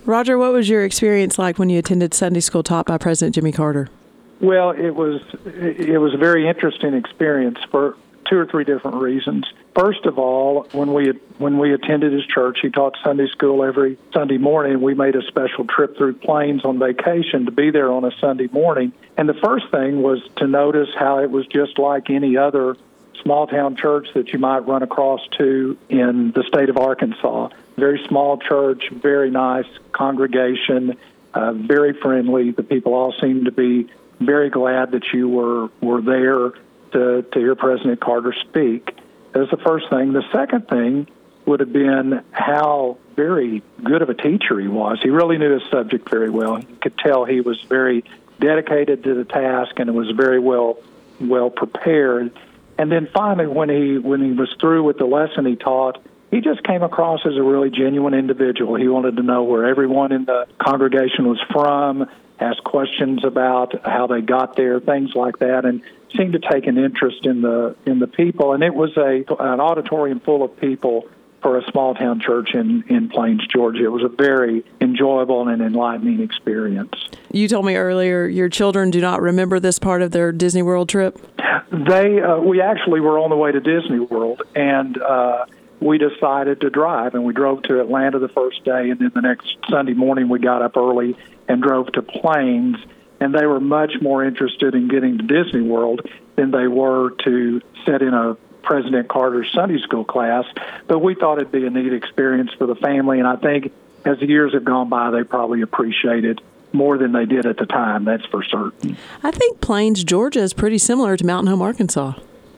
Roger, what was your experience like when you attended Sunday school taught by President Jimmy Carter? Well, it was a very interesting experience for two or three different reasons. First of all, when we attended his church, he taught Sunday school every Sunday morning. We made a special trip through Plains on vacation to be there on a Sunday morning. And the first thing was to notice how it was just like any other small-town church that you might run across to in the state of Arkansas. Very small church, very nice congregation, very friendly. The people all seemed to be very glad that you were there to hear President Carter speak. That was the first thing. The second thing would have been how very good of a teacher he was. He really knew his subject very well. You could tell he was very dedicated to the task and was very well prepared. And then finally, when he was through with the lesson he taught, he just came across as a really genuine individual. He wanted to know where everyone in the congregation was from, ask questions about how they got there, things like that, and seemed to take an interest in the people. And it was an auditorium full of people for a small-town church in Plains, Georgia. It was a very enjoyable and enlightening experience. You told me earlier your children do not remember this part of their Disney World trip? We actually were on the way to Disney World, and we decided to drive, and we drove to Atlanta the first day, and then the next Sunday morning we got up early and drove to Plains, and they were much more interested in getting to Disney World than they were to sit in a President Carter Sunday school class. But we thought it'd be a neat experience for the family, and I think as the years have gone by, they probably appreciate it more than they did at the time, that's for certain. I think Plains, Georgia is pretty similar to Mountain Home, Arkansas.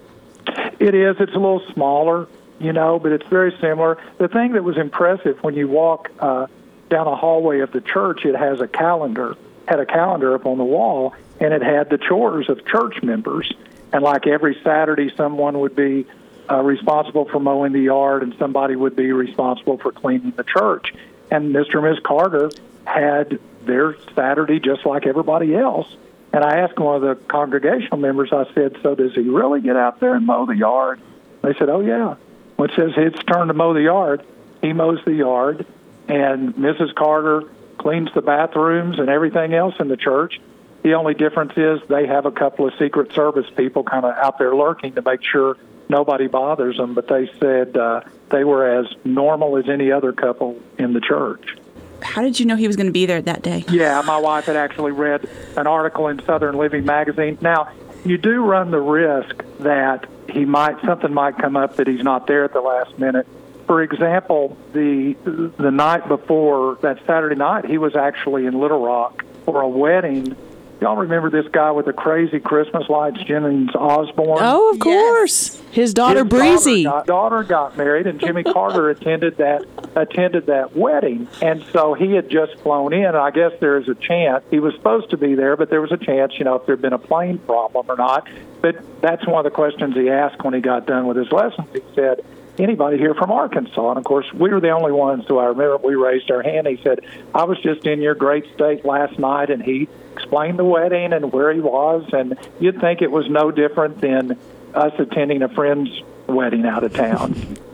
It is. It's a little smaller, but it's very similar. The thing that was impressive when you walk down a hallway of the church, it has a calendar, had a calendar up on the wall, and it had the chores of church members. And like every Saturday, someone would be responsible for mowing the yard, and somebody would be responsible for cleaning the church. And Mr. and Ms. Carter had their Saturday just like everybody else. And I asked one of the congregational members, I said, so does he really get out there and mow the yard? They said, oh, yeah. When it says it's turn to mow the yard, he mows the yard, and Mrs. Carter cleans the bathrooms and everything else in the church. The only difference is they have a couple of Secret Service people kind of out there lurking to make sure nobody bothers them. But they said they were as normal as any other couple in the church. How did you know he was going to be there that day? Yeah, my wife had actually read an article in Southern Living magazine. Now, you do run the risk that something might come up that he's not there at the last minute. For example, the night before, that Saturday night, he was actually in Little Rock for a wedding. Y'all remember this guy with the crazy Christmas lights, Jennings Osborne? Oh, of course. Yes. His daughter, Breezy. Daughter got married, and Jimmy Carter attended that wedding. And so he had just flown in. I guess there's a chance. He was supposed to be there, but there was a chance, if there had been a plane problem or not. But that's one of the questions he asked when he got done with his lessons. He said, anybody here from Arkansas? And, of course, we were the only ones, so I remember we raised our hand. He said, I was just in your great state last night, and he explained the wedding and where he was, and you'd think it was no different than us attending a friend's wedding out of town.